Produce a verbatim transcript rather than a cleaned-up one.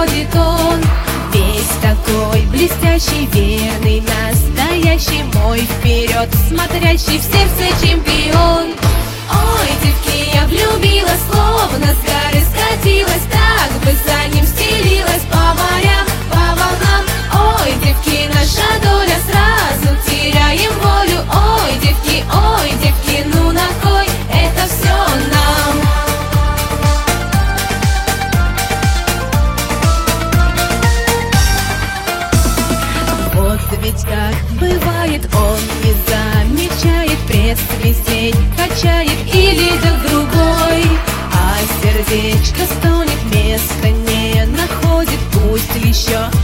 выходит он, весь такой блестящий, верный, настоящий, мой вперед смотрящий, в сердце чемпион. Ой, девки, я влюбилась, словно с горы скатилась, так бы за ним стелилась по морям, по волнам. Ой, девки, наша доля, сразу теряем волю. Ой, девки, ой, девки, ну на кой это все нам? Вот ведь как бывает, он не замечает, пресс весь день качает или да другой, а сердечко стонет, места не находит, пусть еще